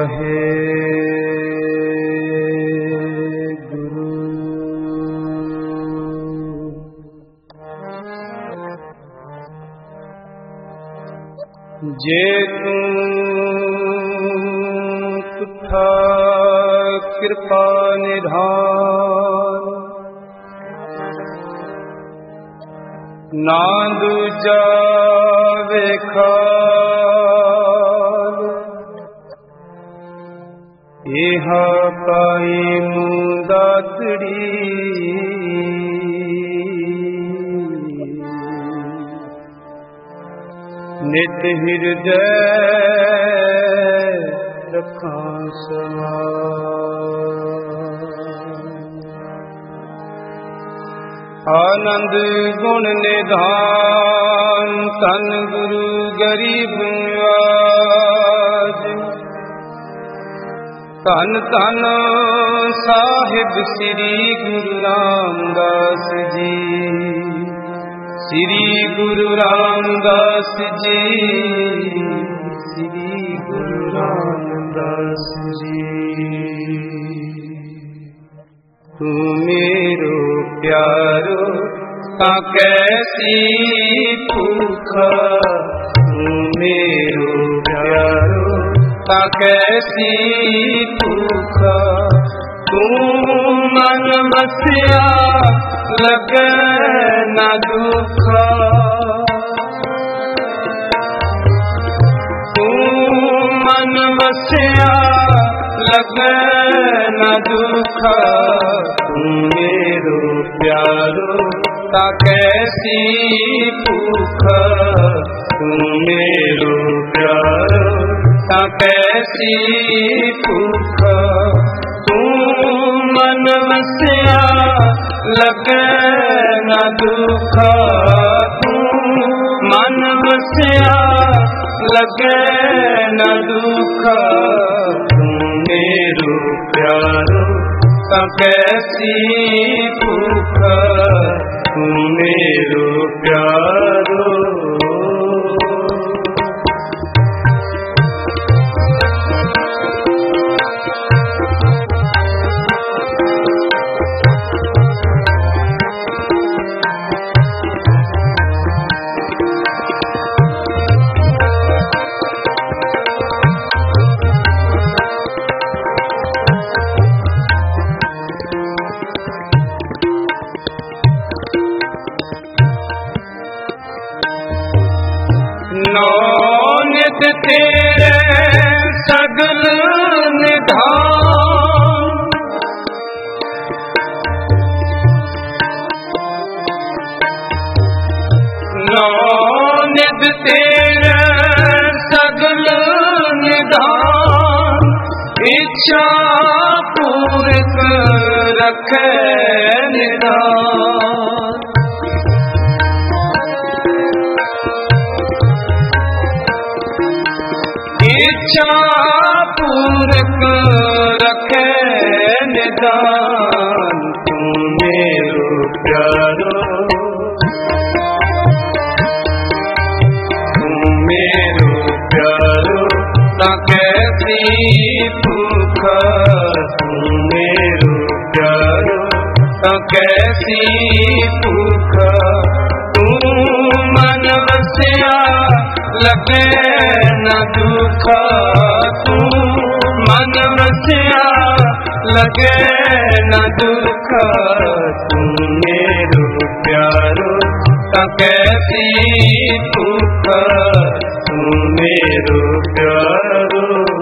वाहे गुरु। जे तू तुथा कृपा निधान, ना दूजा वेखाल, इहा पाई मुदातड़ी, नित हृदय रखां समां। आनंद गुण निधान तन गुरु गरीब निवाज, धन धन साहिब श्री गुरु रामदास जी, श्री गुरु रामदास जी, श्री गुरु रामदास जी। तू मेरो प्यारो ता कैसी भूखा, तू मेरो प्यारो ता कैसी भूखा, तू मन बसिया लगे न दुखा, तू मन बसिया लगे न दुखा, तू मेरो प्यारो ता कैसी भूखा, तू मेरो प्यारो ता कैसी भूखा, तू मन बसिया लगे न दुखा, तू मन बसिया लगे न दुखा, तू मेरो प्यारो ता कैसी भूखा, तू मेरो प्यारो। नित तेरे सगल निधान, नित तेरे सगल निधान, इच्छा पूरक रखे निधान, इच्छा पूरक रखे निदान, तू मेरो प्यारो, तू मेरो प्यारो ता कैसी भूखा, तू मेरो प्यारो ता कैसी भूखा, तू मन बसिया लगे न दुखा, तू मन बसिया लगे न दुखा, तू मेरो प्यारो ता कैसी भूखा, तू मेरो प्यारो।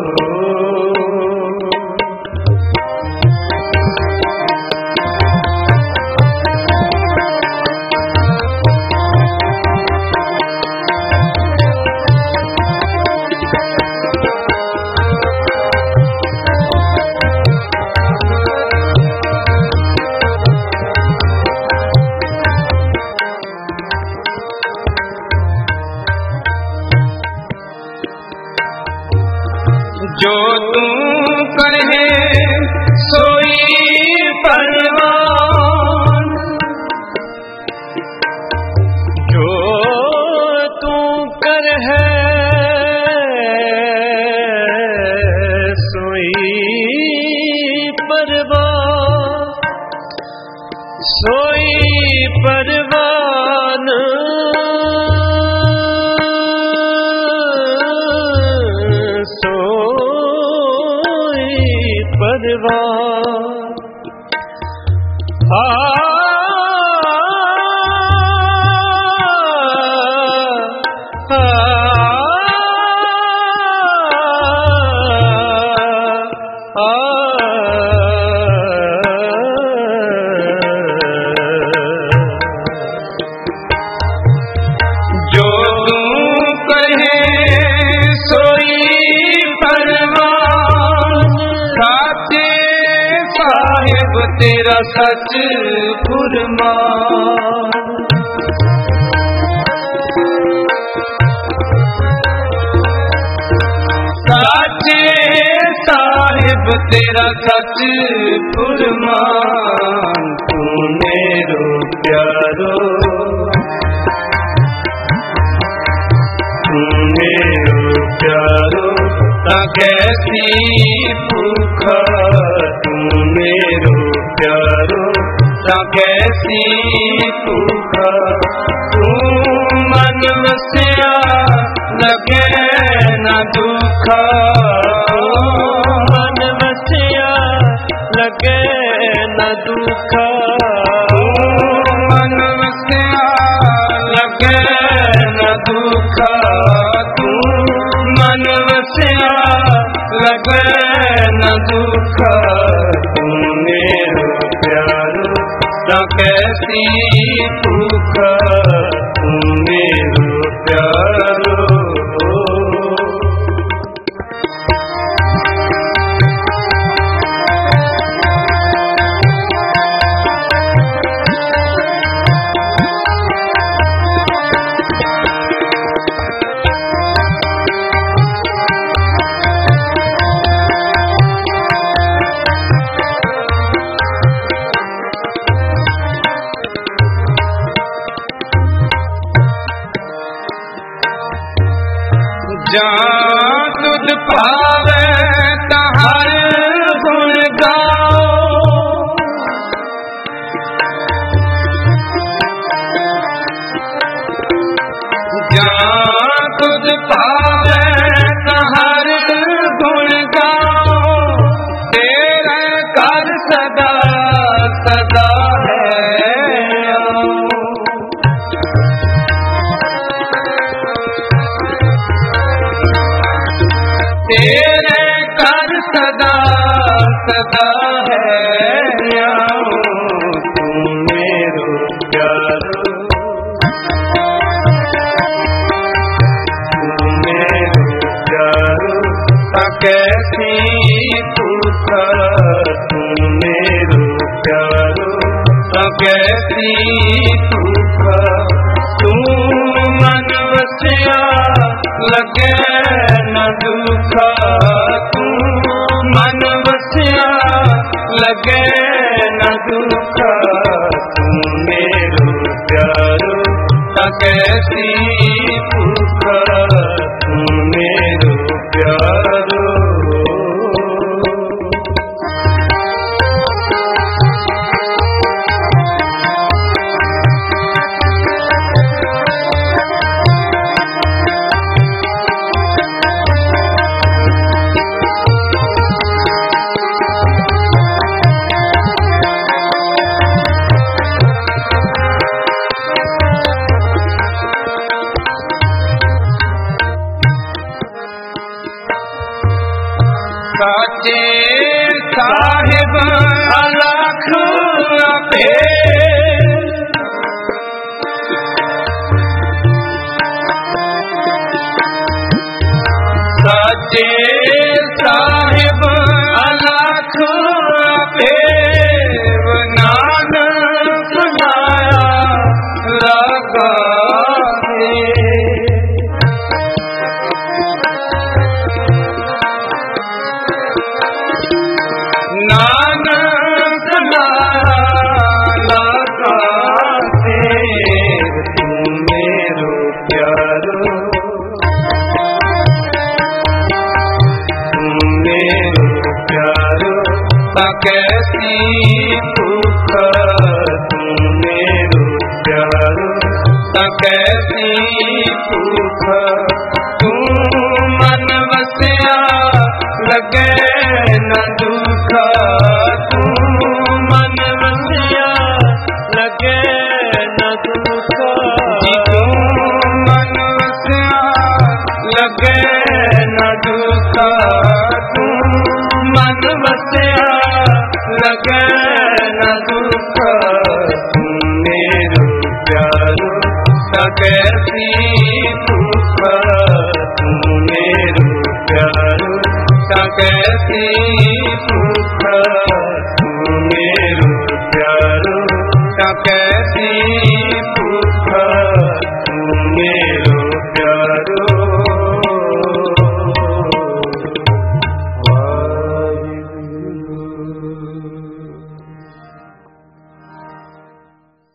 जो तू करे सोई परवान, जो तू करे परवान तेरा सच फुरमान साचे साहिब तेरा सच फुरमान तू मेरो प्यारो तू मेरो प्यारो ता कैसी भूखा तू मेरो प्यारो ता कैसी भूखा तू मन वसिया लगे न दुखा मन वसिया लगे न दुखा मन वसिया लगे न दुखा तू मन वसिया लगे न दुखा तू मेरो प्यारो ता कैसी भूखा तू मेरो प्यारो जहाँ तुझ पावे तहर गुण गाओ जहाँ तुझ पावे तहर गुण गाओ तेरा कर सदा सदा तेरे कर सदा सदा है तू मेरो प्यारो तू मेरो प्यारो ता कैसी भूखा तू मेरो प्यारो ता कैसी भूखा तू मन वसिया लगे न दुखा तू मन वसिया लगे न दुखा तू मेरो प्यारो ता कैसी भूखा तू मेरो प्यारो साचे साहिब अलख पे साचे साहिब अलख पे नानक बनाया लगा नानक लगा तू मेरो प्यारो तू मेरो प्यारो ता कैसी भूखा तू मेरो प्यारो ता कैसी भूखा तू मन वसिया लगे न दुखा कैसी सुख तू मेरो प्यारो कैसी सुख तू मेरो प्यारो कैसी